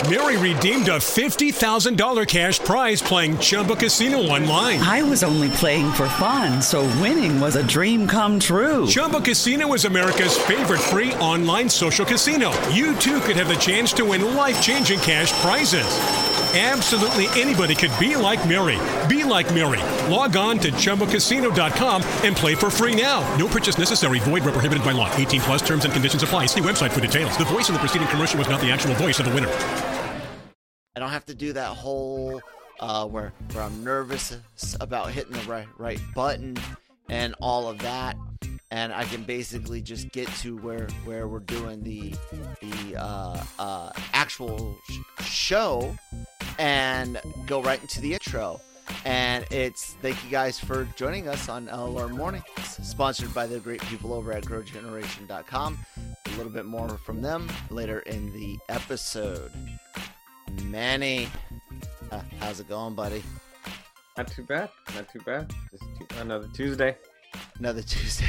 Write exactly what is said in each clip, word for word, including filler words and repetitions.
Mary redeemed a fifty thousand dollars cash prize playing Chumba Casino online. I was only playing for fun, so winning was a dream come true. Chumba Casino is America's favorite free online social casino. You too could have the chance to win life-changing cash prizes. Absolutely anybody could be like Mary. Be like Mary. Log on to Chumba Casino dot com and play for free now. No purchase necessary. Void where prohibited by law. eighteen plus terms and conditions apply. See website for details. The voice in the preceding commercial was not the actual voice of the winner. I don't have to do that whole uh, where where I'm nervous about hitting the right right button and all of that, and I can basically just get to where where we're doing the the uh, uh, actual sh- show and go right into the intro. And it's thank you guys for joining us on L R Mornings, sponsored by the great people over at grow generation dot com. A little bit more from them later in the episode. Manny, uh, how's it going, buddy? Not too bad. Not too bad. Just t- another Tuesday. Another Tuesday.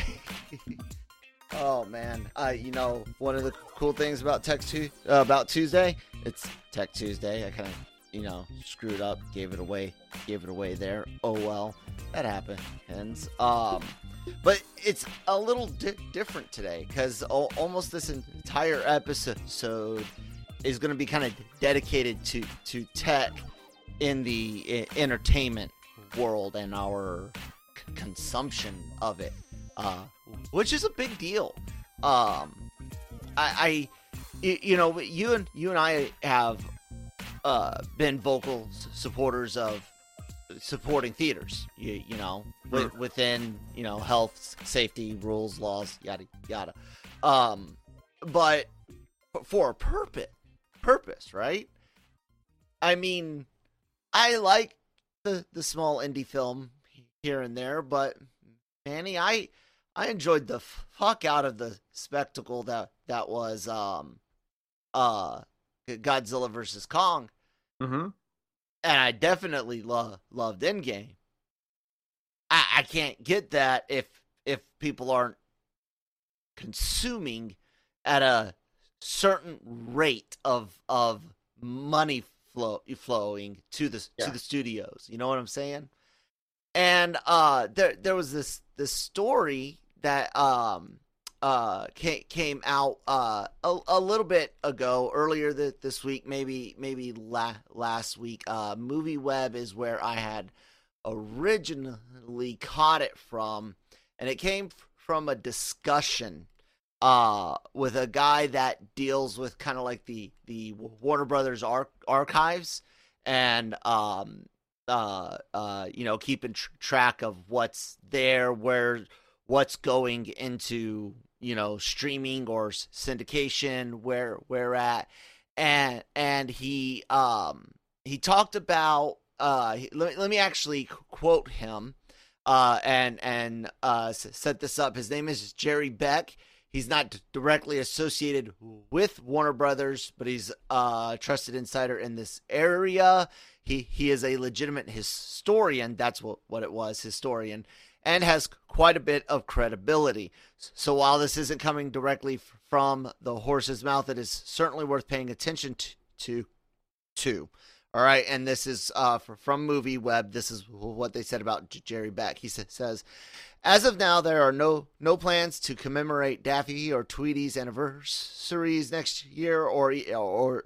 Oh man, uh, you know one of the cool things about Tech tu- uh, about Tuesday, it's Tech Tuesday. I kind of you know screwed up, gave it away, gave it away there. Oh well, that happens. Um, but it's a little di- different today because o- almost this entire episode is going to be kind of dedicated to, to tech in the uh, entertainment world and our c- consumption of it, uh, which is a big deal. Um, I, I, you know, you and you and I have uh, been vocal supporters of supporting theaters. You, you know, with, within you know health, safety, rules, laws, yada yada. Um, but for a purpose. Purpose, right? I mean, I like the the small indie film here and there, but Manny, I I enjoyed the fuck out of the spectacle that that was um uh Godzilla versus Kong, Mm-hmm. and I definitely love loved Endgame. I I can't get that if if people aren't consuming at a certain rate of of money flow flowing to the yeah. to the studios. You know what I'm saying? And uh, there there was this this story that um uh came, came out uh a, a little bit ago earlier th- this week, maybe maybe la- last week. Uh, MovieWeb is where I had originally caught it from, and it came f- from a discussion uh with a guy that deals with kind of like the the Warner Brothers ar- archives and um uh uh you know keeping tr- track of what's there, where what's going into you know streaming or syndication, where where at, and and he um he talked about uh he, let, let me actually quote him uh and and uh set this up. His name is Jerry Beck. He's not directly associated with Warner Brothers, but he's a trusted insider in this area. He he is a legitimate historian. That's what, what it was, historian, and has quite a bit of credibility. So while this isn't coming directly from the horse's mouth, it is certainly worth paying attention to. to, to. All right, and this is uh, from MovieWeb. This is what they said about Jerry Beck. He says, as of now, there are no no plans to commemorate Daffy or Tweety's anniversaries next year or or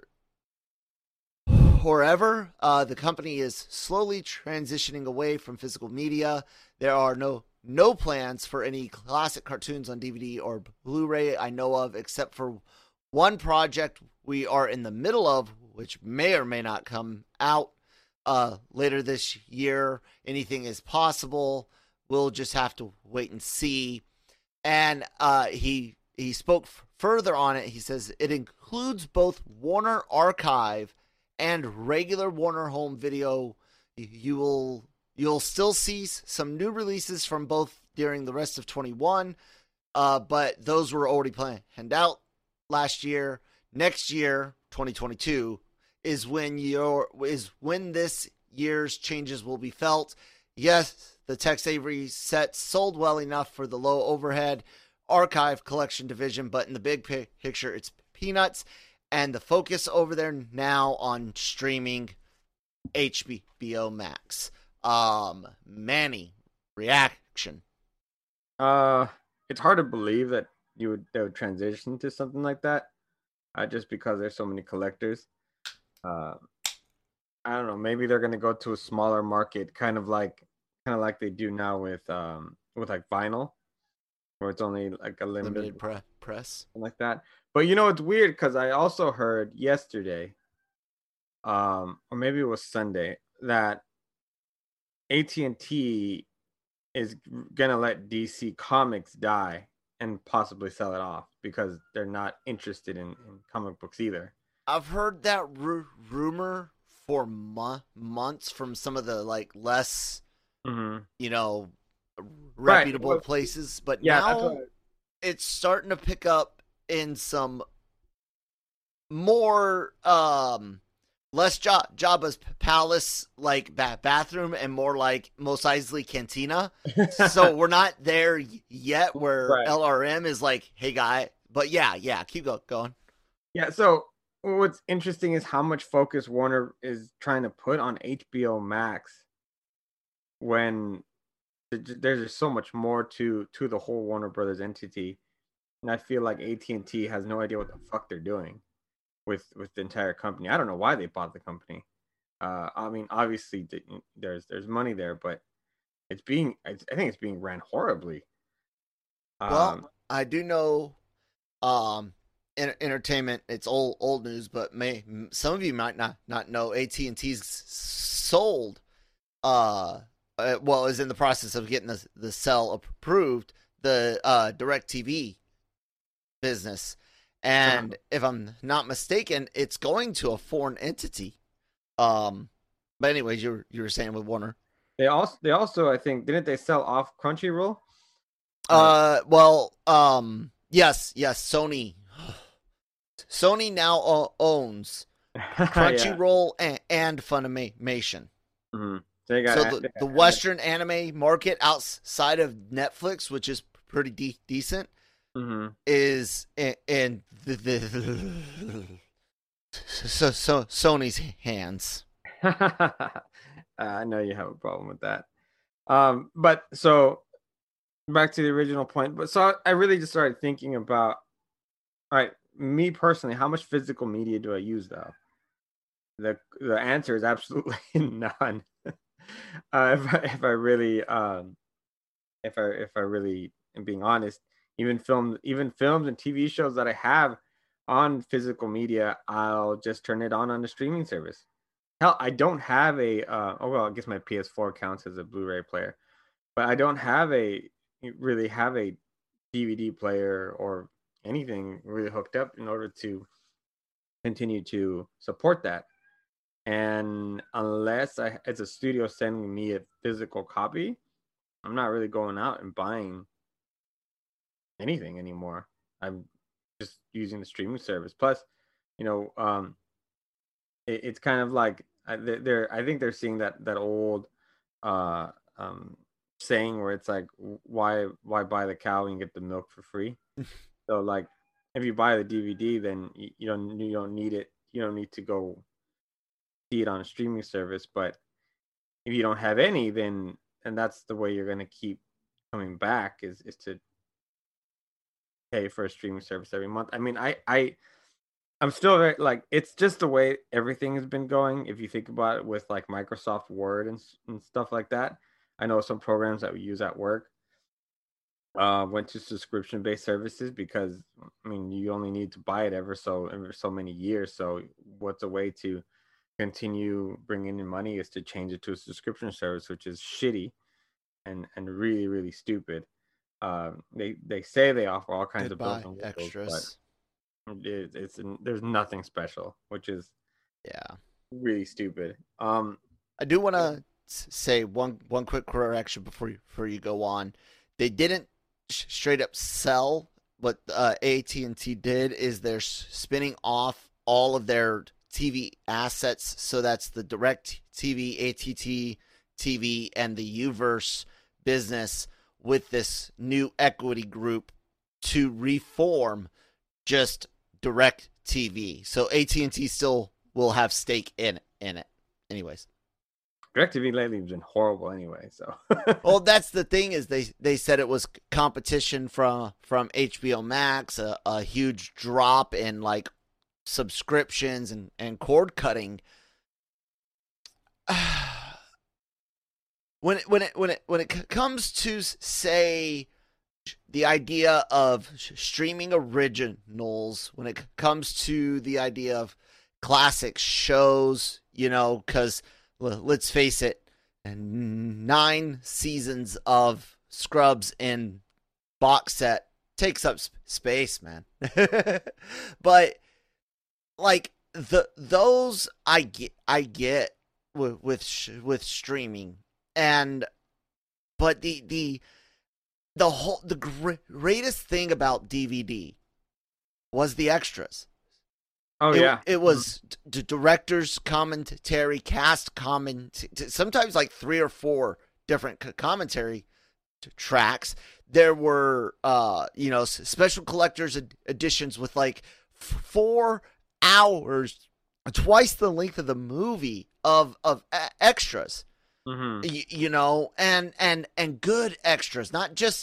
or ever. Uh, the company is slowly transitioning away from physical media. There are no no plans for any classic cartoons on D V D or Blu-ray I know of, except for one project we are in the middle of, which may or may not come out uh, later this year. Anything is possible. We'll just have to wait and see. And uh, he he spoke f- further on it. He says it includes both Warner Archive and regular Warner Home Video. You will you'll still see some new releases from both during the rest of twenty-one, uh, but those were already planned out last year. Next year, twenty twenty-two, is when your is when this year's changes will be felt. Yes, the Tex Avery set sold well enough for the low overhead archive collection division, but in the big picture, it's peanuts. and the focus over there now on streaming H B O Max. Um, Manny, reaction. Uh, it's hard to believe that you would they would transition to something like that, uh, just because there's so many collectors. Uh, I don't know. Maybe they're gonna go to a smaller market, kind of like kind of like they do now with um with like vinyl, where it's only like a limited, Limited pre- press, something like that. But you know, it's weird because I also heard yesterday, um, or maybe it was Sunday, that A T and T is gonna let D C Comics die and possibly sell it off because they're not interested in, in comic books either. I've heard that r- rumor for mo- months from some of the like less, mm-hmm. you know, reputable right. well, places, but yeah, now what... it's starting to pick up in some more um less jo- Jabba's palace like ba- bathroom and more like Mos Eisley Cantina. So we're not there yet where right. L R M is like, hey guy, but yeah, yeah, keep go- going. Yeah, so what's interesting is how much focus Warner is trying to put on H B O Max when there's just so much more to to the whole Warner Brothers entity, and I feel like A T and T has no idea what the fuck they're doing with with the entire company. I don't know why they bought the company. Uh, I mean, obviously there's there's money there, but it's being I think it's being ran horribly. Um, well, I do know, um, entertainment. It's old old news, but may some of you might not not know A T and T's sold. Uh, uh, well, is in the process of getting the the sell approved. The uh, DirecTV business. And if I'm not mistaken, it's going to a foreign entity. Um, but anyways, you were, you were saying with Warner. They also they also I think didn't they sell off Crunchyroll? Uh, well, um, yes, yes. Sony, Sony now owns Crunchyroll yeah. and, and Funimation. Mm-hmm. So, got, so the, the Western anime market outside of Netflix, which is pretty de- decent. Mm-hmm. Is in, in the, the so, so Sony's hands. uh, I know you have a problem with that. Um, but so back to the original point. But so I really just started thinking about, all right, me personally, how much physical media do I use though? The the answer is absolutely none. uh, if I, if I really um, if I if I really am being honest. Even film, even films and T V shows that I have on physical media, I'll just turn it on on the streaming service. Hell, I don't have a. Uh, oh well, I guess my P S four counts as a Blu-ray player, but I don't have a really have a D V D player or anything really hooked up in order to continue to support that. And unless I, it's a studio sending me a physical copy, I'm not really going out and buying anything anymore. I'm just using the streaming service. Plus, you know, um, it, it's kind of like they're. I think they're seeing that that old uh, um, saying where it's like, why why buy the cow and get the milk for free? So like, if you buy the D V D, then you, you don't you don't need it. You don't need to go see it on a streaming service. But if you don't have any, then and that's the way you're gonna keep coming back is is to pay for a streaming service every month. I mean, I, I, I'm still very, like, it's just the way everything has been going. If you think about it with like Microsoft Word and, and stuff like that, I know some programs that we use at work uh, went to subscription-based services because, I mean, you only need to buy it ever so ever so many years. So what's a way to continue bringing in money is to change it to a subscription service, which is shitty and and really really stupid. Uh, they they say they offer all kinds Goodbye, of bells and extras. But it, it's there's nothing special, which is yeah really stupid. Um, I do want to say one one quick correction before you before you go on. They didn't sh- straight up sell. What uh, A T and T did is they're spinning off all of their T V assets. So that's the DirecTV, A T T T V, and the Uverse business with this new equity group to reform just direct T V. So A T and T still will have stake in in it. Anyways. DirecTV lately has been horrible anyway, so. Well, that's the thing is they, they said it was competition from from H B O Max, a, a huge drop in like subscriptions and, and cord cutting. when it, when it when it when it comes to say the idea of streaming originals, when it comes to the idea of classic shows, you know, because let's face it, nine seasons of Scrubs in box set takes up sp- space, man. But like the those I get, I get with with, with streaming, and but the the the whole the greatest thing about D V D was the extras. Oh it, yeah, it was d- director's commentary, cast comment, sometimes like three or four different c- commentary t- tracks. There were, uh, you know, special collector's ed- editions with like f- four hours, twice the length of the movie of of a- extras. Mm-hmm. Y- you know, and and and good extras, not just.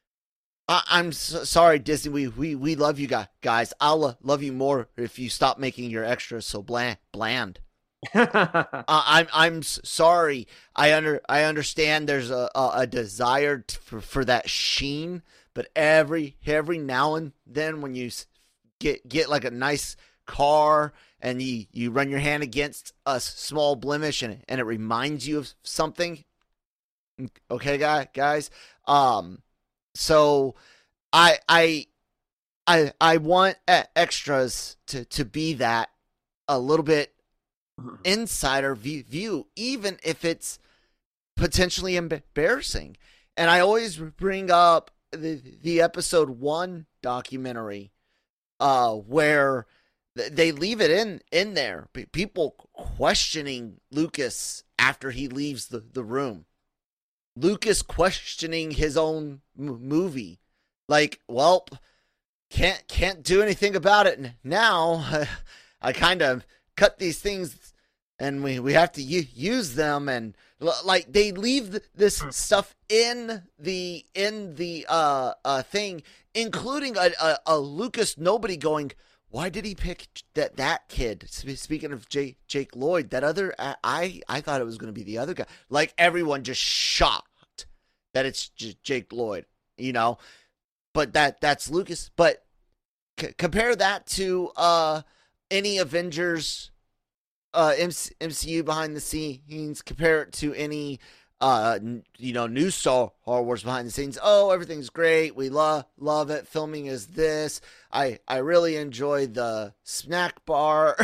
I- I'm so sorry, Disney. We, we we love you guys. I'll uh, love you more if you stop making your extras so bland. Bland. uh, I'm I'm sorry. I under I understand there's a a, a desire t- for for that sheen, but every every now and then when you get get like a nice car and you you run your hand against a small blemish and and it reminds you of something. Okay, guy guys. Um. So, I I I I want extras to, to be that a little bit insider view, view, even if it's potentially embarrassing. And I always bring up the the episode one documentary, uh, where they leave it in in there. People questioning Lucas after he leaves the, the room. Lucas questioning his own m- movie, like, well, can't can't do anything about it now. I kind of cut these things, and we, we have to u- use them, and like they leave th- this stuff in the in the uh uh thing, including a a, a Lucas nobody going. Why did he pick that that kid? Speaking of Jake, Jake Lloyd, that other I I thought it was going to be the other guy. Like everyone just shocked that it's J- Jake Lloyd, you know. But that that's Lucas. But c- compare that to uh any Avengers, uh M C- M C U behind the scenes. Compare it to any uh you know new Star Wars behind the scenes. Oh, everything's great. We love love it. Filming is this. I I really enjoy the snack bar.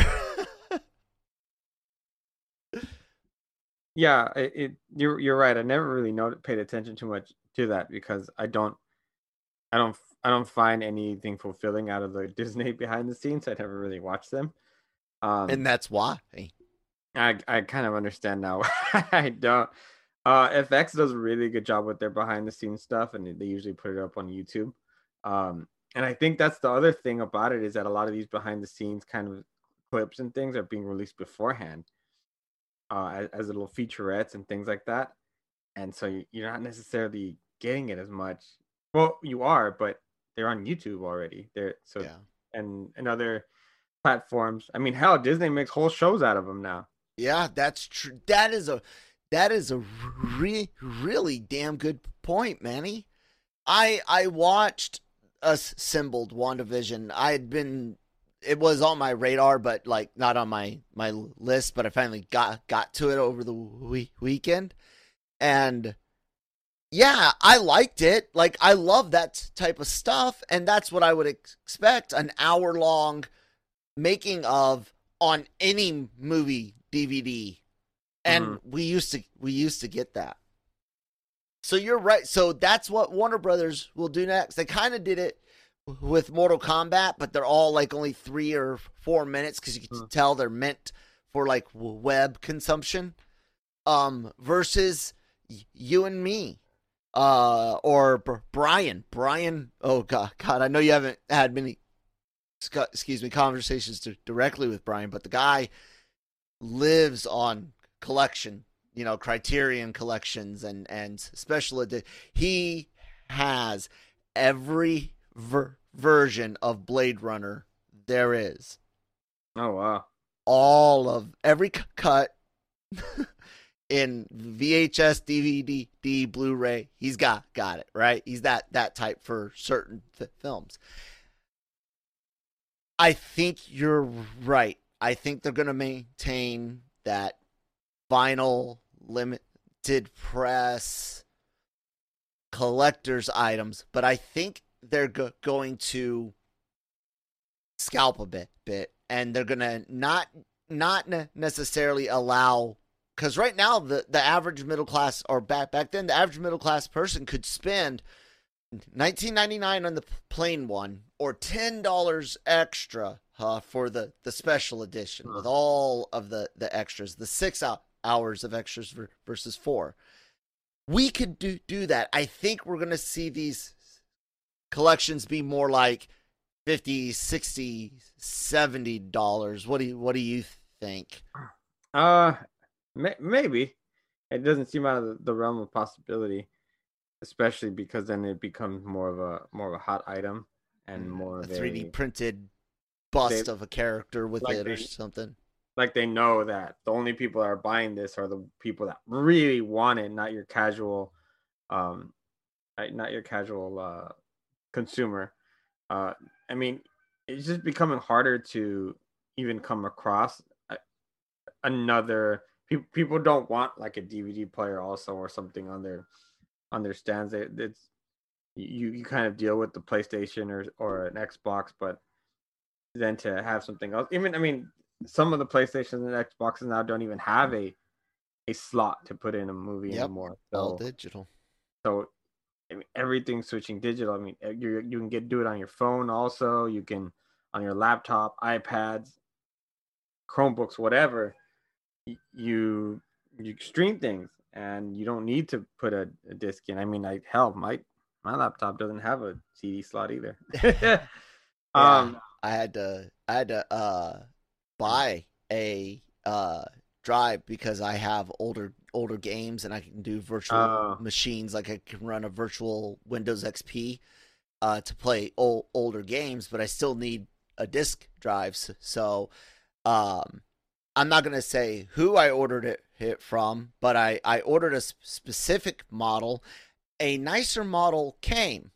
Yeah, it, it you're you're right. I never really noted, paid attention too much to that because I don't I don't I don't find anything fulfilling out of the Disney behind the scenes. I never really watched them. Um, And that's why. I I kind of understand now. I don't. Uh, F X does a really good job with their behind the scenes stuff, and they usually put it up on YouTube. Um, and I think that's the other thing about it is that a lot of these behind the scenes kind of clips and things are being released beforehand, uh, as, as little featurettes and things like that. And so you- you're not necessarily getting it as much. Well, you are, but they're on YouTube already. They're so Yeah. and and other platforms. I mean, hell, Disney makes whole shows out of them now. Yeah, that's true. That is a that is a re- really damn good point, Manny. I I watched Assembled WandaVision. I had been it was on my radar, but like not on my my list. But I finally got got to it over the week, weekend, and yeah, I liked it. Like I love that type of stuff, and that's what I would expect an hour long making of on any movie D V D. And mm-hmm. we used to we used to get that. So you're right. So that's what Warner Brothers will do next. They kind of did it with Mortal Kombat, but they're all like only three or four minutes because you can mm-hmm. tell they're meant for like web consumption. Um, versus you and me, uh, or B- Brian. Brian. Oh God, God, I know you haven't had many excuse me, conversations to, directly with Brian, but the guy lives on collection, you know, Criterion collections and, and special edition. He has every ver- version of Blade Runner there is. Oh, wow. All of every c- cut in V H S, D V D, D, Blu-ray. He's got, got it, right? He's that, that type for certain f- films. I think you're right. I think they're going to maintain that vinyl limited press collector's items, but I think they're go- going to scalp a bit, bit, and they're going to not not ne- necessarily allow, because right now the, the average middle class, or back back then the average middle class person could spend nineteen ninety-nine on the plain one, or ten dollars extra uh, for the, the special edition huh. with all of the, the extras, the six hours of extras versus four. We could do, do that. I think we're going to see these collections be more like fifty, sixty, seventy dollars. What do you, what do you think? Uh, may, maybe. It doesn't seem out of the, the realm of possibility. Especially because then it becomes more of a more of a hot item and more a of three D a, printed bust they, of a character with like it they, or something. Like they know that the only people that are buying this are the people that really want it, not your casual, um, not your casual uh, consumer. Uh, I mean, it's just becoming harder to even come across another. People people don't want like a D V D player also or something on their. Understands it. It's you. You kind of deal with the PlayStation or or an Xbox, but then to have something else. Even I mean, some of the PlayStations and Xboxes now don't even have a a slot to put in a movie yep, anymore. So, all digital. So I mean, everything's switching digital. I mean, you you can get do it on your phone. Also, you can on your laptop, iPads, Chromebooks, whatever. You you stream things. And you don't need to put a, a disc in. I mean, I hell, my my laptop doesn't have a C D slot either. yeah, um, I had to I had to uh, buy a uh, drive because I have older older games and I can do virtual uh, machines. Like I can run a virtual Windows X P uh, to play old, older games, but I still need a disc drive. So, um, I'm not going to say who I ordered it, it from, but I, I ordered a sp- specific model. A nicer model came.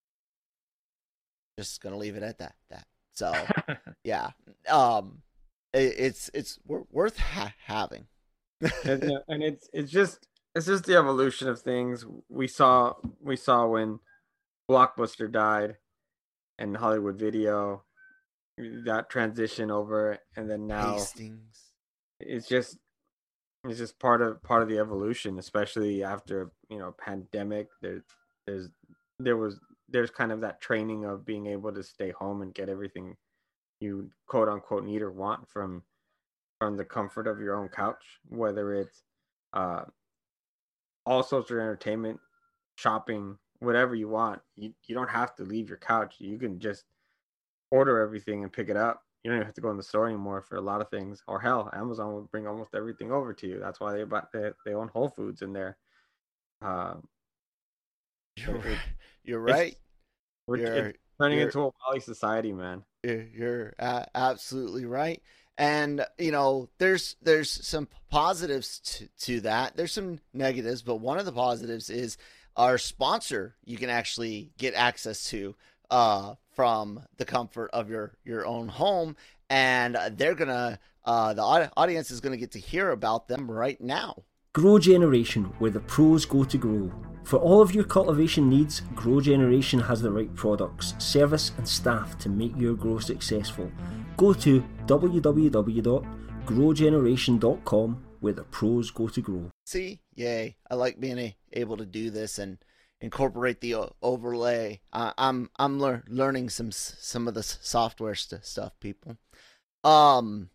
Just going to leave it at that. That So, yeah. Um, it, it's it's worth ha- having. and, and it's it's just it's just the evolution of things. We saw we saw when Blockbuster died and Hollywood Video, that transition over, and then now Hastings. It's just it's just part of part of the evolution, especially after, you know, pandemic. There there's there was there's kind of that training of being able to stay home and get everything you quote unquote need or want from from the comfort of your own couch, whether it's uh all sorts of entertainment, shopping, whatever you want. You you don't have to leave your couch. You can just order everything and pick it up. You don't even have to go in the store anymore for a lot of things. Or hell, Amazon will bring almost everything over to you. That's why they buy, they, they own Whole Foods in there. Uh, you're, it, you're right. It's, we're you're, it's turning you're, into a Wall-E society, man. You're, you're uh, absolutely right. And, you know, there's there's some positives to, to that. There's some negatives, but one of the positives is our sponsor you can actually get access to uh, from the comfort of your, your own home. And they're going to, uh, the audience is going to get to hear about them right now. Grow Generation, where the pros go to grow. For all of your cultivation needs, Grow Generation has the right products, service and staff to make your grow successful. Go to w w w dot grow generation dot com, where the pros go to grow. See, yay! I like being a, able to do this and incorporate the o- overlay. Uh, I'm I'm lear- learning some some of the software st- stuff, people. Um,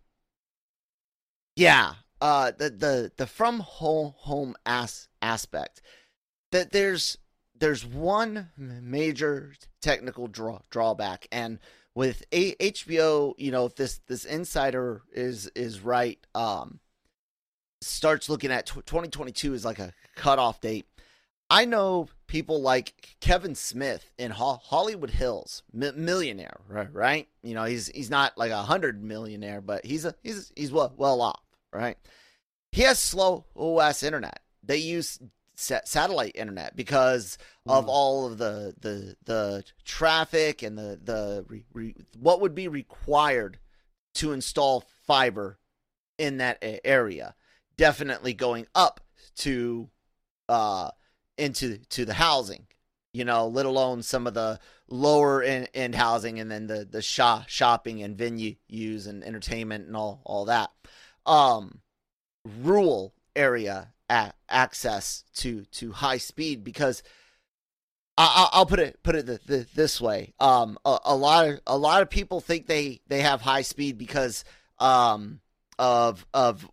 yeah. Uh, the the the from home home as aspect. That there's there's one major technical draw, drawback, and with a- H B O, you know, if this this insider is is right, um, starts looking at t- twenty twenty-two as like a cutoff date. I know people like Kevin Smith in Ho- Hollywood Hills, m- millionaire, right? Right? You know, he's he's not like a hundred millionaire, but he's a he's he's well well off, right? He has slow O S internet. They use sa- satellite internet because of mm. all of the the the traffic and the the re- re- what would be required to install fiber in that area. Definitely going up to uh into to the housing, you know, let alone some of the lower end, end housing, and then the the shop shopping and venues and entertainment and all all that. Um, rural area a- access to to high speed, because I, I'll put it put it the, the, this way. Um, a, a lot of a lot of people think they they have high speed because um of of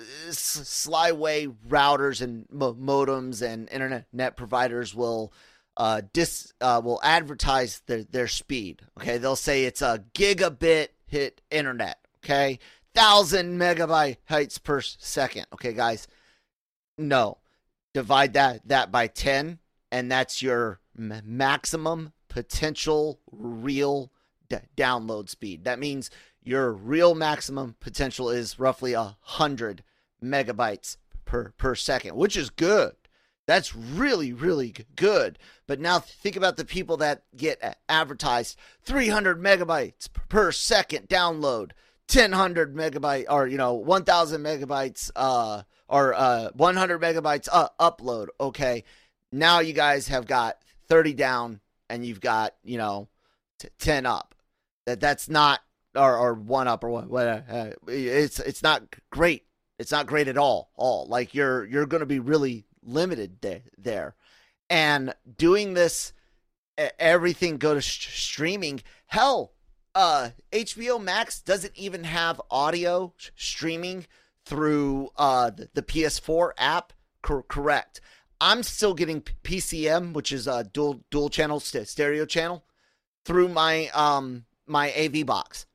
slyway routers and modems and internet providers will uh dis uh will advertise their their speed. Okay, they'll say it's a gigabit hit internet. Okay, thousand megabytes per second. Okay, guys, no, divide that that by ten, and that's your m- maximum potential real d- download speed. That means your real maximum potential is roughly a hundred megabytes per, per second, which is good. That's really, really good. But now think about the people that get advertised three hundred megabytes per second download, ten hundred megabyte, or, you know, one thousand megabytes, uh, or uh, one hundred megabytes uh, upload. Okay. Now you guys have got thirty down and you've got, you know, t- ten up. That that's not, or, or one up or what, what uh, it's, it's not great. It's not great at all. All like you're, you're going to be really limited there, there. And doing this, everything go to sh- streaming. Hell, uh, H B O Max doesn't even have audio sh- streaming through uh, the, the P S four app. Cor- correct. I'm still getting P C M, which is a dual dual channel st- stereo channel, through my um my A V box.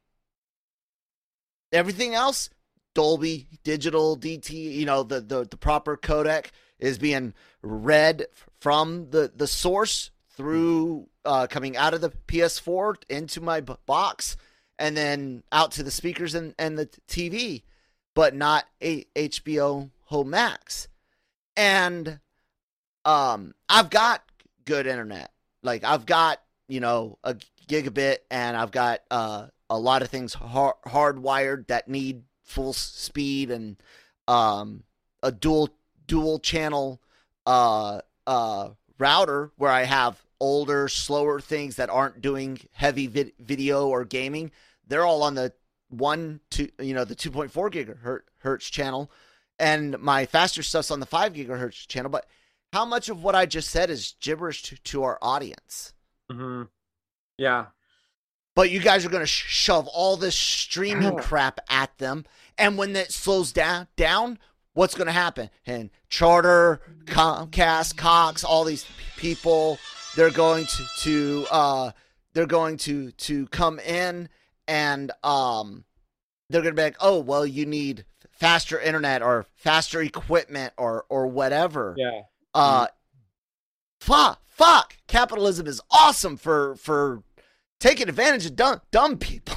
Everything else, Dolby Digital D T, you know, the the, the proper codec is being read from the, the source through uh, coming out of the P S four into my b- box and then out to the speakers and, and the T V, but not a H B O Home Max. And um, I've got good internet. Like I've got, you know, a gigabit, and I've got uh, a lot of things hard- hardwired that need full speed, and um, a dual dual channel uh, uh, router where I have older, slower things that aren't doing heavy vid- video or gaming. They're all on the one to you know the two point four gigahertz channel, and my faster stuff's on the five gigahertz channel. But how much of what I just said is gibberish to, to our audience? Mm-hmm. Yeah. But you guys are going to sh- shove all this streaming crap at them. And when that slows down, down, what's going to happen? And Charter, Comcast, Cox, all these people, they're going to, to uh, they're going to, to come in, and um, they're going to be like, oh, well, you need faster internet or faster equipment or, or whatever. Yeah. Uh, mm-hmm. Fuck, fuck. Capitalism is awesome for, for taking advantage of dumb, dumb people.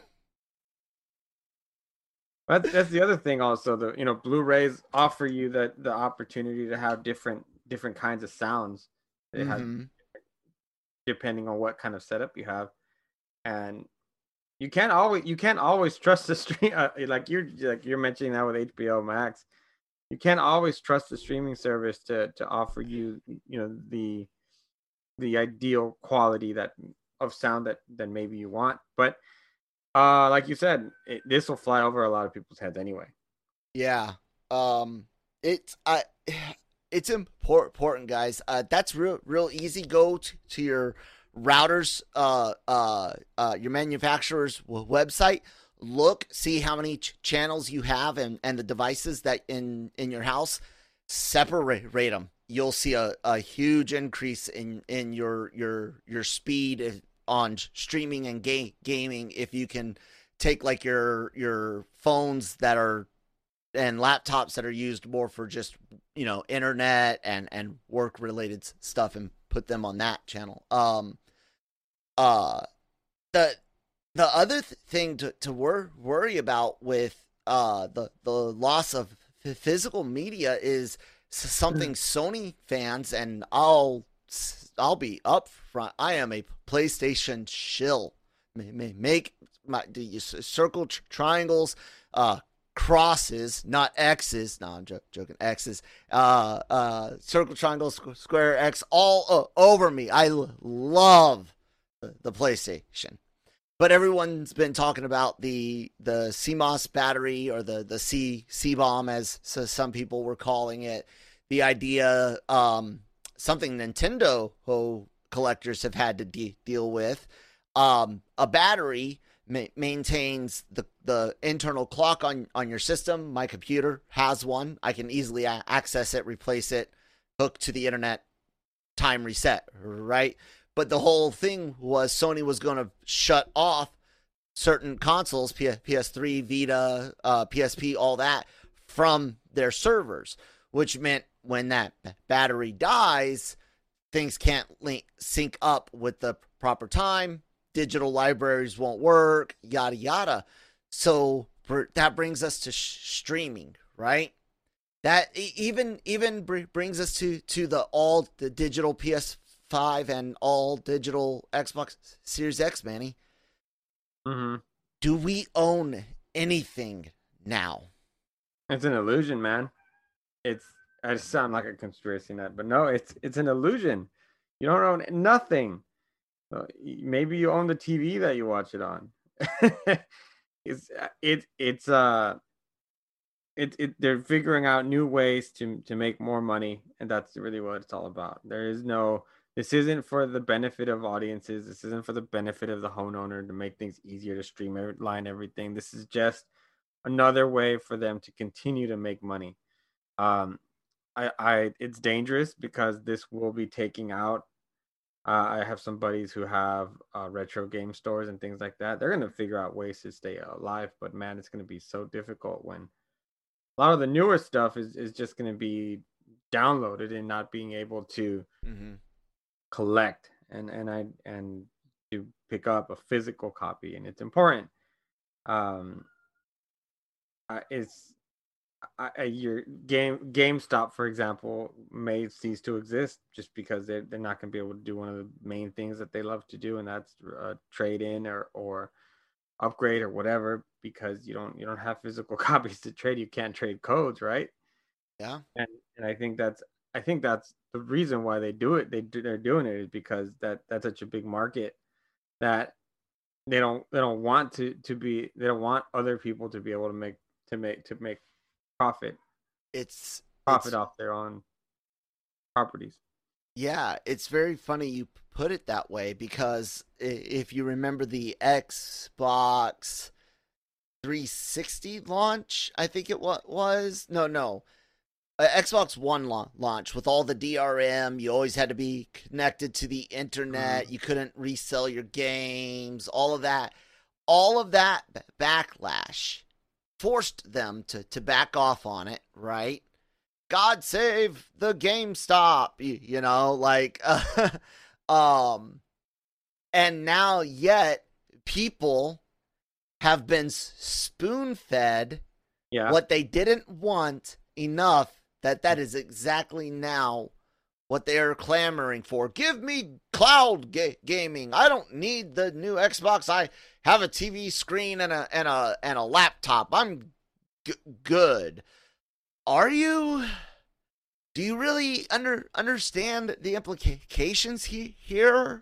That's, that's the other thing also. The you know Blu-rays offer you the, the opportunity to have different different kinds of sounds. They mm-hmm. have, depending on what kind of setup you have. And you can't always you can't always trust the stream uh, like you're like you're mentioning that with H B O Max. You can't always trust the streaming service to to offer you you know the the ideal quality that of sound that that maybe you want. But uh like you said, it, this will fly over a lot of people's heads anyway. Yeah. Um it's I it's important, important guys. Uh that's real real easy. Go to, to your router's uh uh uh your manufacturer's website. Look, see how many ch- channels you have and, and the devices that in, in your house. Separate them. You'll see a, a huge increase in, in your your your speed on streaming and ga- gaming if you can take like your your phones that are and laptops that are used more for just, you know, internet and and work related stuff and put them on that channel. Um uh the the other th- thing to to wor- worry about with uh the the loss of physical media is something Sony fans, and I'll I'll be up front. I am a PlayStation shill. Make my do you circle tr- triangles, uh, crosses, not X's. No, I'm j- joking. X's. Uh, uh, circle, triangle, squ- square, X, all uh, over me. I l- love the, the PlayStation. But everyone's been talking about the the C M O S battery, or the the C C bomb, as so some people were calling it. The idea, um, something Nintendo oh, collectors have had to de- deal with. Um, a battery ma- maintains the the internal clock on on your system. My computer has one. I can easily a- access it, replace it, hook to the internet, time reset. Right. But the whole thing was Sony was going to shut off certain consoles, P S three, Vita, uh, P S P, all that, from their servers, which meant when that battery dies, things can't link, sync up with the proper time. Digital libraries won't work, yada, yada. So for, that brings us to sh- streaming, right? That even even brings us to, to the all the digital P S five and all digital Xbox Series X, Manny. Mm-hmm. Do we own anything now? It's an illusion, man. It's I just sound like a conspiracy nut, but no, it's it's an illusion. You don't own nothing. Maybe you own the T V that you watch it on. it's it it's uh it it they're figuring out new ways to to make more money, and that's really what it's all about. There is no This isn't for the benefit of audiences. This isn't for the benefit of the homeowner to make things easier to streamline everything. This is just another way for them to continue to make money. Um, I, I, it's dangerous because this will be taking out. Uh, I have some buddies who have uh, retro game stores and things like that. They're going to figure out ways to stay alive, but man, it's going to be so difficult when a lot of the newer stuff is, is just going to be downloaded and not being able to mm-hmm. collect and and I and to pick up a physical copy, and it's important. Um, uh, it's uh, your game GameStop, for example, may cease to exist just because they're they're not going to be able to do one of the main things that they love to do, and that's uh, trade in or or upgrade or whatever, because you don't you don't have physical copies to trade. You can't trade codes, right? Yeah, and and I think that's I think that's the reason why they do it. They do, they're doing it is because that that's such a big market that they don't they don't want to to be they don't want other people to be able to make to make to make profit. It's profit it's, off their own properties. Yeah, it's very funny you put it that way, because if you remember the Xbox three sixty launch, I think it was no no. Uh, Xbox One la- launch with all the D R M, you always had to be connected to the internet. Mm. You couldn't resell your games, all of that. All of that backlash forced them to, to back off on it, right? God save the GameStop, you, you know, like, uh, um, and now yet people have been spoon-fed yeah. what they didn't want enough. That that is exactly now what they are clamoring for. Give me cloud ga- gaming. I don't need the new Xbox. I have a T V screen and a and a and a laptop. I'm g- good. Are you? Do you really under understand the implications he, here?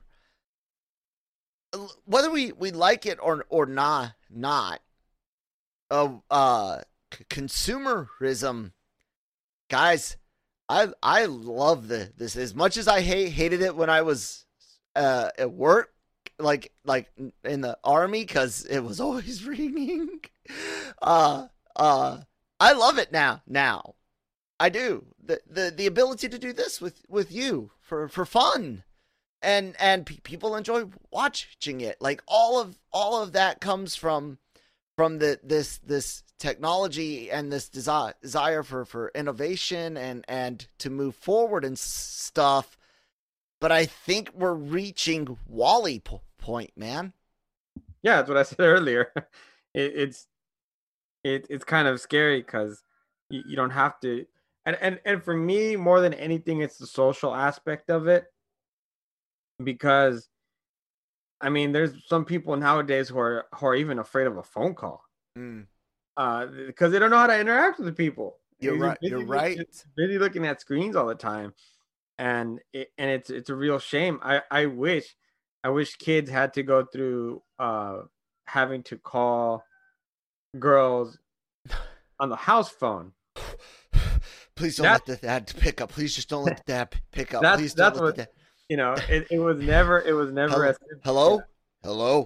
Whether we, we like it or or not, not. Uh, uh, c- consumerism. Guys, I I love the, this as much as I hate, hated it when I was uh, at work, like like in the army, because it was always ringing. Uh, uh, I love it now. Now, I do the the the ability to do this with, with you for, for fun, and and pe- people enjoy watching it. Like all of all of that comes from from the this this technology and this desire desire for for innovation and and to move forward and stuff. But I think we're reaching Wall-E po- point, man. Yeah, that's what I said earlier. It, it's it, it's kind of scary because you, you don't have to. And, and and for me, more than anything, it's the social aspect of it. Because, I mean, there's some people nowadays who are who are even afraid of a phone call, Mm. uh, because they don't know how to interact with the people. You're They're right. busy You're look- right. Busy looking at screens all the time, and it, and it's it's a real shame. I I wish I wish kids had to go through uh having to call girls on the house phone. Please don't That- let the dad pick up. Please just don't let the dad pick up. That's- Please don't that's let what- the dad. You know, it, it was never it was never Hello? as Hello? Hello?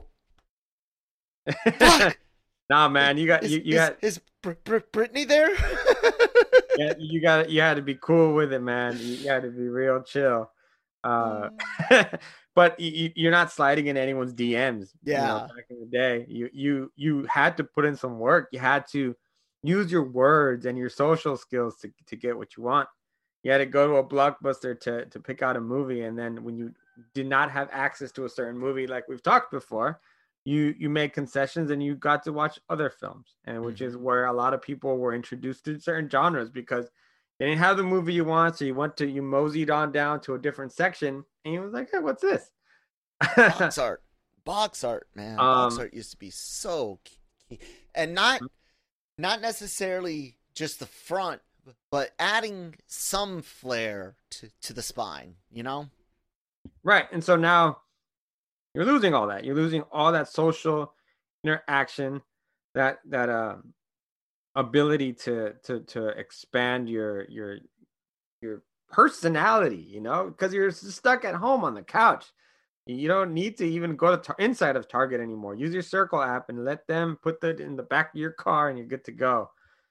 Fuck. Nah, man, you got Is, you, you is, got is Br- Br- Brittany there? yeah, you got you had to be cool with it, man. You had to be real chill. Uh, but you, you're not sliding in anyone's D Ms. You know, Yeah. back in the day, you you you had to put in some work. You had to use your words and your social skills to to get what you want. You had to go to a Blockbuster to to pick out a movie, and then when you did not have access to a certain movie, like we've talked before, you you made concessions and you got to watch other films, and which is where a lot of people were introduced to certain genres because they didn't have the movie you want, so you went to you moseyed on down to a different section, and you was like, "Hey, what's this?" Box art. Box art, man. Box Um, art used to be so key. And not not necessarily just the front, but adding some flair to, to the spine, you know? Right, and so now you're losing all that. You're losing all that social interaction, that that um ability to to to expand your your your personality, you know, because you're stuck at home on the couch. You don't need to even go to tar- inside of Target anymore. Use your Circle app and let them put that in the back of your car, and you're good to go.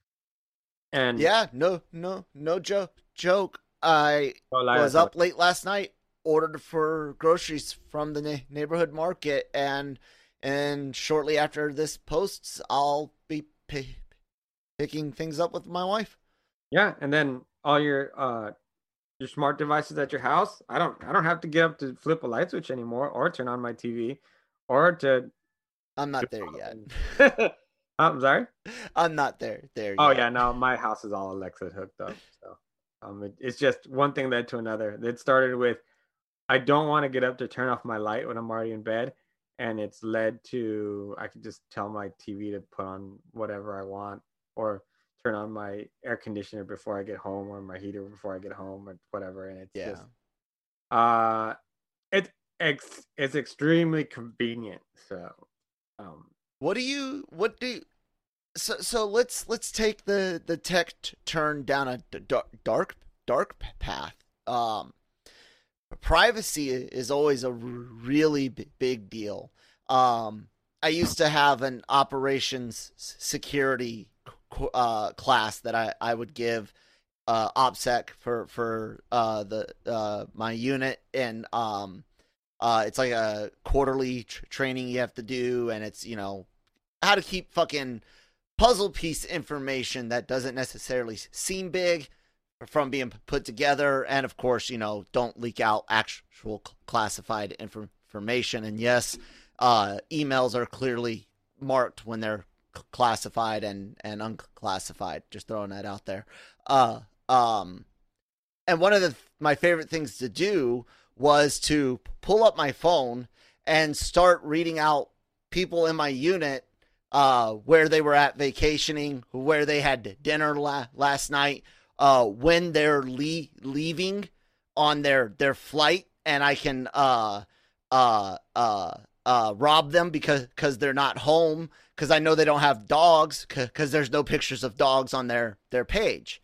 And Yeah, no, no, no joke. Joke. I Oh, lie, was that's up late last night, ordered for groceries from the na- neighborhood market, and and shortly after this posts, I'll be pi- picking things up with my wife. yeah, and then all your uh your smart devices at your house. I don't I don't have to get up to flip a light switch anymore, or turn on my T V, or to. I'm not there yet. I'm sorry. I'm not there. There. Oh yet. yeah, no, my house is all Alexa hooked up. So um, it, it's just one thing led to another. It started with I don't want to get up to turn off my light when I'm already in bed, and it's led to I can just tell my T V to put on whatever I want, or turn on my air conditioner before I get home, or my heater before I get home, or whatever. And it's Yeah. just uh, it's ex- it's extremely convenient. So um. What do you? What do? You, so so let's let's take the the tech t- turn down a d- dark dark dark path. Um, privacy is always a r- really b- big deal. Um, I used to have an operations s- security qu- uh, class that I, I would give uh, OPSEC for for uh, the uh, my unit, and um, uh, it's like a quarterly tr- training you have to do, and it's you know how to keep fucking puzzle piece information that doesn't necessarily seem big from being put together, and of course, you know, don't leak out actual classified inf- information. And yes, uh, emails are clearly marked when they're classified and and unclassified. Just throwing that out there. Uh, um, and one of the my favorite things to do was to pull up my phone and start reading out people in my unit uh, where they were at vacationing, where they had dinner la- last night, uh, when they're le- leaving on their, their flight, and I can uh, uh, uh, uh, rob them because cause they're not home, because I know they don't have dogs, because there's no pictures of dogs on their, their page.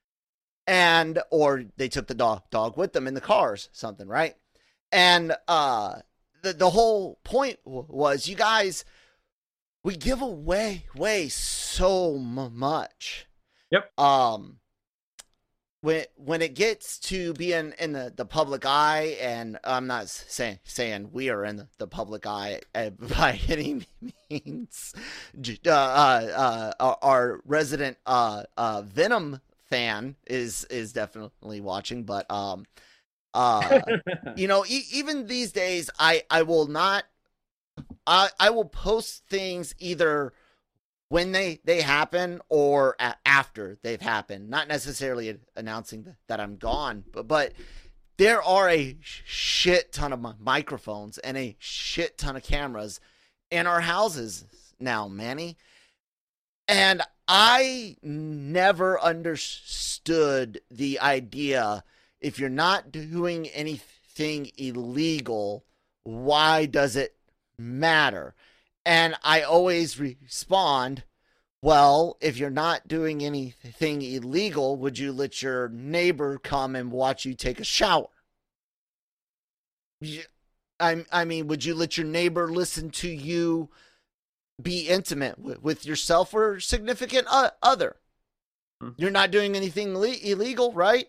And or they took the dog dog with them in the cars, something, right? And uh, the the whole point w- was, you guys, we give away way so m- much. Yep. Um, when when it gets to being in the, the public eye, and I'm not saying saying we are in the, the public eye uh, by any means. Uh, uh, uh, our resident uh, uh, Venom fan is is definitely watching, but um, uh, you know, e- even these days, I I will not. I I will post things either when they, they happen or a- after they've happened, not necessarily announcing that I'm gone, but, but there are a shit ton of mi- microphones and a shit ton of cameras in our houses now, Manny. And I never understood the idea, if you're not doing anything illegal, why does it matter? And I always respond, well, if you're not doing anything illegal, would you let your neighbor come and watch you take a shower? I, I mean, would you let your neighbor listen to you be intimate with, with yourself or significant uh, other? Hmm. You're not doing anything le- illegal, right?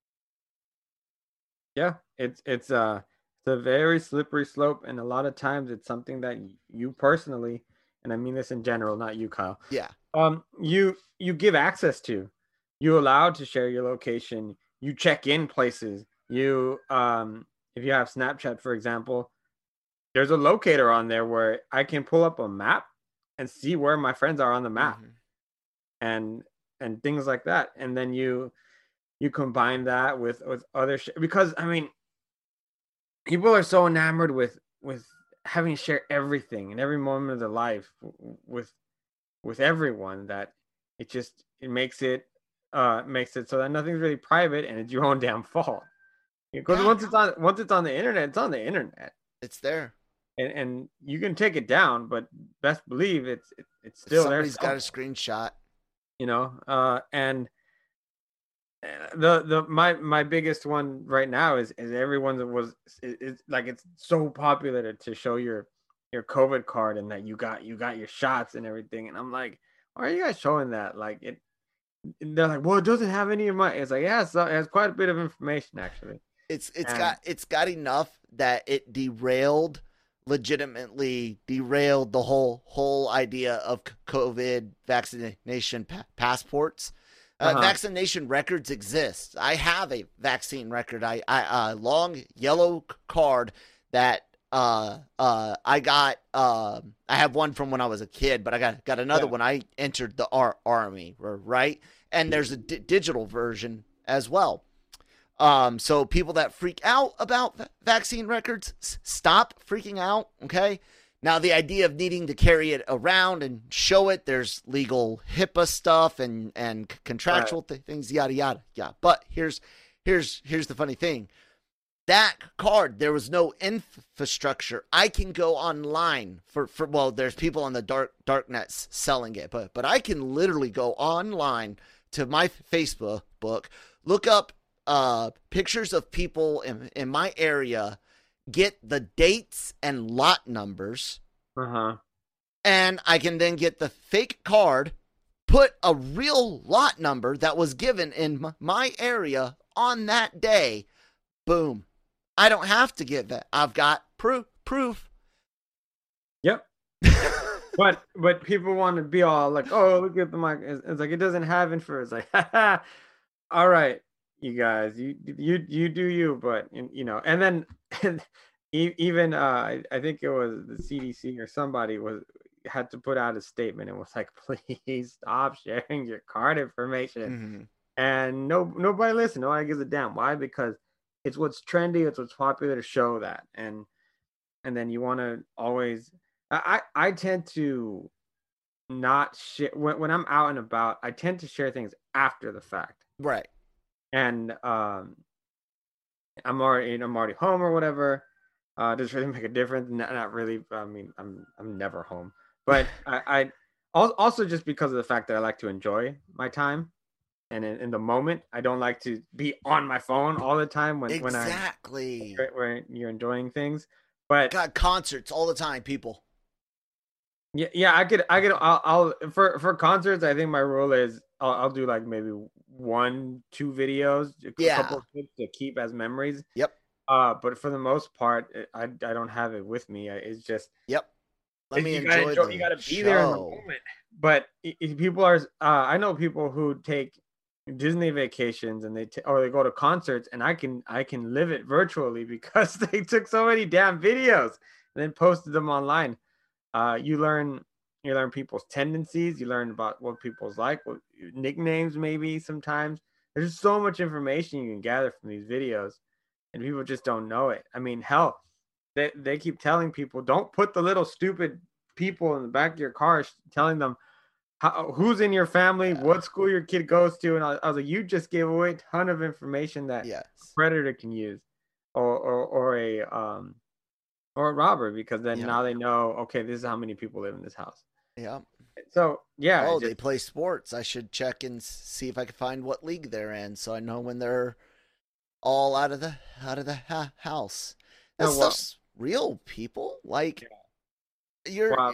Yeah, it's it's uh it's a very slippery slope, and a lot of times it's something that you personally, and I mean this in general, not you, Kyle. Yeah. Um, you you give access to, you allowed to share your location. You check in places. You um, if you have Snapchat, for example, there's a locator on there where I can pull up a map and see where my friends are on the map, mm-hmm. and and things like that. And then you you combine that with with other sh- because I mean, people are so enamored with with having to share everything in every moment of their life with with everyone that it just it makes it uh makes it so that nothing's really private and it's your own damn fault. Because yeah. once it's on once it's on the internet, it's on the internet. It's there. And and you can take it down, but best believe it's it, it's still Somebody's there. Somebody's got a screenshot. You know, uh and the the my my biggest one right now is is everyone that was it's like it's so popular to, to show your your COVID card and that you got you got your shots and everything, and I'm like, why are you guys showing that? Like it, they're like, well, it doesn't have any of my. It's like, yeah, so it has quite a bit of information actually. It's it's and, got it's got enough that it derailed, legitimately derailed the whole whole idea of COVID vaccination pa- passports. Uh, uh-huh. Vaccination records exist. I have a vaccine record. I, I a long yellow card that uh uh I got. Uh, I have one from when I was a kid, but I got got another yeah. when I entered the ar- army, right? And there's a d- digital version as well. Um, so people that freak out about v- vaccine records, s- stop freaking out. Okay. Now, the idea of needing to carry it around and show it, there's legal HIPAA stuff and, and contractual right. th- things, yada, yada, yada. But here's here's here's the funny thing. That card, there was no infrastructure. I can go online for, for well, there's people on the dark dark nets selling it, but but I can literally go online to my Facebook book, look up uh, pictures of people in, in my area, get the dates and lot numbers, uh-huh. and I can then get the fake card, put a real lot number that was given in my area on that day. Boom. I don't have to give that. I've got proof. Proof. Yep. but but people want to be all like, oh, look at the mic. It's, it's like it doesn't have info. It's like, haha. All right. You guys, you you you do you, but you know, and then and even uh, I, I think it was the C D C or somebody was had to put out a statement and was like, please stop sharing your card information. Mm-hmm. And no nobody listened. Nobody gives a damn. Why? Because it's what's trendy. It's what's popular to show that, and and then you want to always. I I tend to not share when when I'm out and about. I tend to share things after the fact. Right. And um, I'm already I'm already home or whatever. Uh, does it really make a difference? Not, not really. I mean, I'm I'm never home, but I, I also just because of the fact that I like to enjoy my time, and in, in the moment, I don't like to be on my phone all the time when exactly when I when you're enjoying things. But got concerts all the time, people. Yeah, yeah, I could, I could, I'll, I'll for for concerts. I think my rule is I'll, I'll do like maybe one, two videos, a Yeah. couple of clips to keep as memories. Yep. Uh, but for the most part, I I don't have it with me. It's just Yep. Let me you gotta enjoy enjoy, the you gotta be show. there in the moment. But if people are, uh, I know people who take Disney vacations and they t- or they go to concerts, and I can I can live it virtually because they took so many damn videos and then posted them online. Uh, you learn you learn people's tendencies. You learn about what people's like, what nicknames maybe sometimes. There's so much information you can gather from these videos, and people just don't know it. I mean, hell, they they keep telling people don't put the little stupid people in the back of your car, telling them how, who's in your family, Yeah. what school your kid goes to, and I, I was like, you just gave away a ton of information that Yes. a predator can use, or or or a um or a robber, because then Yeah. now they know, okay, this is how many people live in this house. Yeah. So yeah. Oh, just, they play sports. I should check and see if I can find what league they're in, so I know when they're all out of the out of the ha- house. That No, well- stuff's real, people. Like Yeah. your Wow.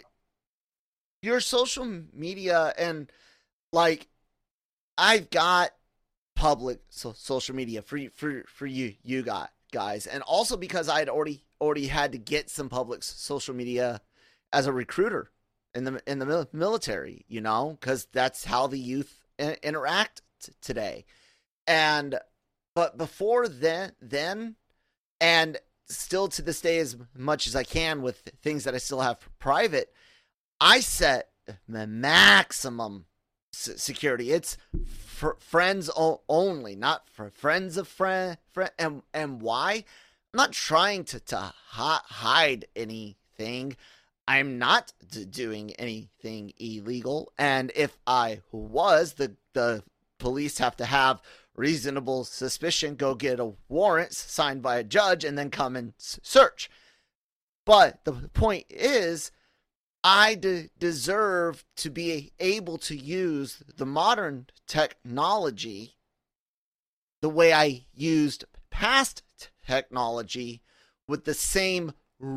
your social media, and like I've got public so, social media for you for for you you got guys, and also because I had already already had to get some public social media as a recruiter in the in the mil- military, you know, because that's how the youth in- interact t- today. And but before then, then, and still to this day, as much as I can with things that I still have private, I set the maximum s- security. It's for friends o- only, not for friends of friend. friend and and why? I'm not trying to to hi- hide anything. I'm not d- doing anything illegal, and if I was, the the police have to have reasonable suspicion, go get a warrant signed by a judge, and then come and s- search. But the point is, I de- deserve to be able to use the modern technology the way I used past t- technology, with the same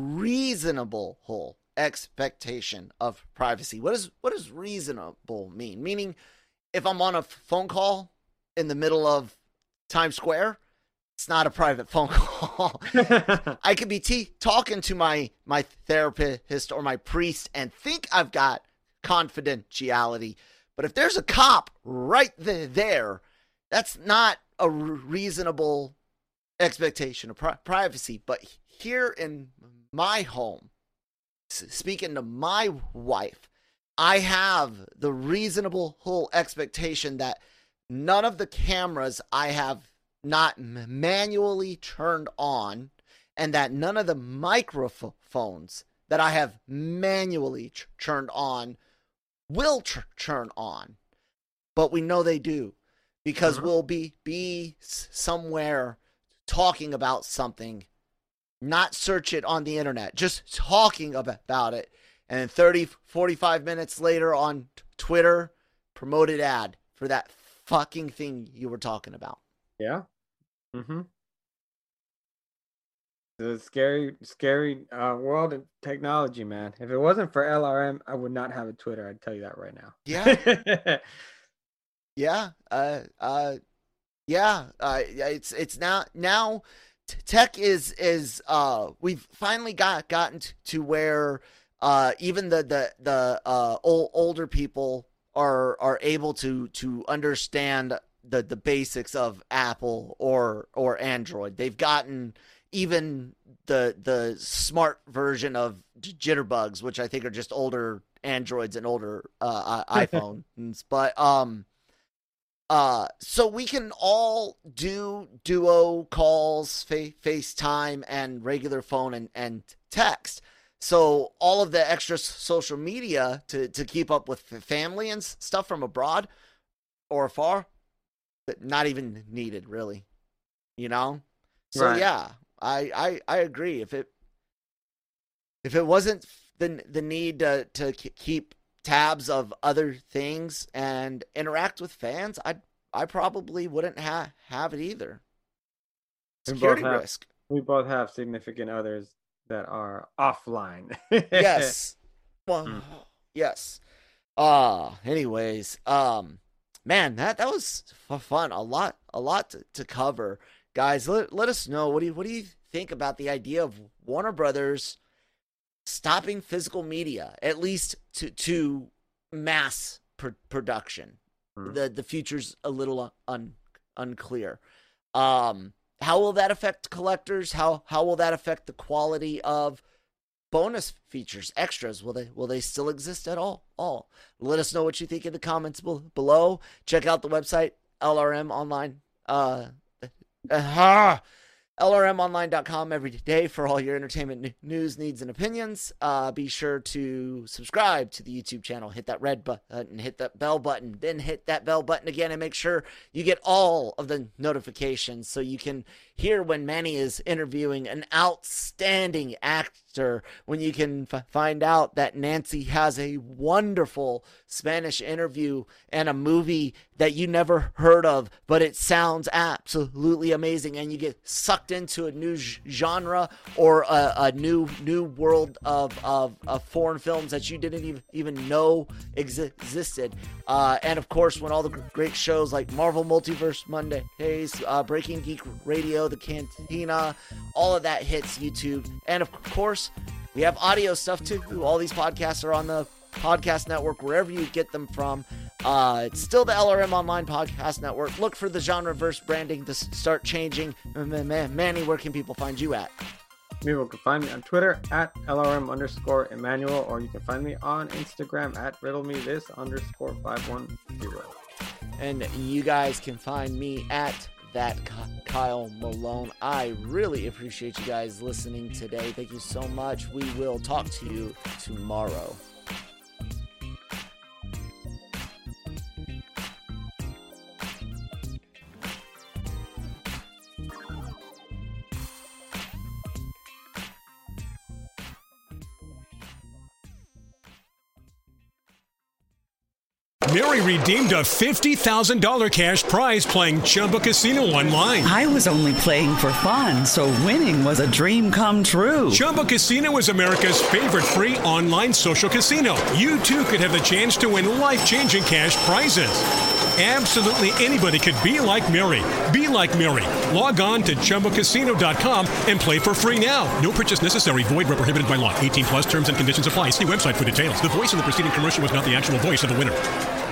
reasonable expectation of privacy. What is what does reasonable mean? Meaning, if I'm on a phone call in the middle of Times Square, it's not a private phone call. I could be t- talking to my my therapist or my priest and think I've got confidentiality, but if there's a cop right th- there, that's not a reasonable expectation of pri- privacy. But here in my home, speaking to my wife, I have the reasonable whole expectation that none of the cameras I have not manually turned on, and that none of the microphones that I have manually ch- turned on will tr- turn on. But we know they do, because Uh-huh. we'll be be somewhere talking about something, not search it on the internet, just talking about it, and then thirty, forty-five minutes later on Twitter, promoted ad for that fucking thing you were talking about. Yeah. Mm-hmm. The scary, scary uh, world of technology, man. If it wasn't for L R M, I would not have a Twitter. I'd tell you that right now. Yeah. Yeah. Uh. Uh. Yeah. Uh. It's it's now now t- tech is is uh. We've finally got gotten t- to where uh even the the the uh old, older people are are able to to understand the the basics of Apple or or Android. They've gotten even the the smart version of Jitterbugs, which I think are just older Androids and older uh, iPhones. But um, uh, so we can all do duo calls, fa- FaceTime, and regular phone and and text. So all of the extra social media to to keep up with family and stuff from abroad or afar, not even needed, really. You know. So Right. yeah, I, I I agree. If it if it wasn't the the need to to keep tabs of other things and interact with fans, I I probably wouldn't have have it either. We both Security have- risk. We both have significant others that are offline. Yes. Well, Mm. yes. Uh anyways, um man, that that was fun. A lot, a lot to, to cover, guys. Let let us know what do you what do you think about the idea of Warner Brothers stopping physical media, at least to to mass pr- production. Mm-hmm. The the future's a little un, unclear. Um, how will that affect collectors? How how will that affect the quality of bonus features, extras? Will they will they still exist at all? All. Let us know what you think in the comments be- below. Check out the website L R M online. Uh, uh, L R M online dot com every day for all your entertainment news, needs, and opinions. Uh, be sure to subscribe to the YouTube channel. Hit that red button, hit that bell button, then hit that bell button again, and make sure you get all of the notifications so you can hear when Manny is interviewing an outstanding actor, when you can f- find out that Nancy has a wonderful Spanish interview and a movie that you never heard of, but it sounds absolutely amazing, and you get sucked into a new genre or a, a new new world of, of, of foreign films that you didn't even, even know exi- existed. Uh, and of course, when all the great shows like Marvel Multiverse Mondays, uh, Breaking Geek Radio, The Cantina, all of that hits YouTube. And of course, we have audio stuff too. All these podcasts are on the podcast network, wherever you get them from. Uh, it's still the L R M Online Podcast Network. Look for the Genreverse branding to start changing. Manny, where can people find you at? You can find me on Twitter at L R M underscore Emmanuel, or you can find me on Instagram at riddlemetthis underscore five one zero. And you guys can find me at that Kyle Malone. I really appreciate you guys listening today. Thank you so much. We will talk to you tomorrow. Mary redeemed a fifty thousand dollars cash prize playing Chumba Casino online. I was only playing for fun, so winning was a dream come true. Chumba Casino is America's favorite free online social casino. You too could have the chance to win life-changing cash prizes. Absolutely anybody could be like Mary. Be like Mary. Log on to Chumba Casino dot com and play for free now. No purchase necessary. Void where prohibited by law. eighteen plus terms and conditions apply. See website for details. The voice in the preceding commercial was not the actual voice of the winner.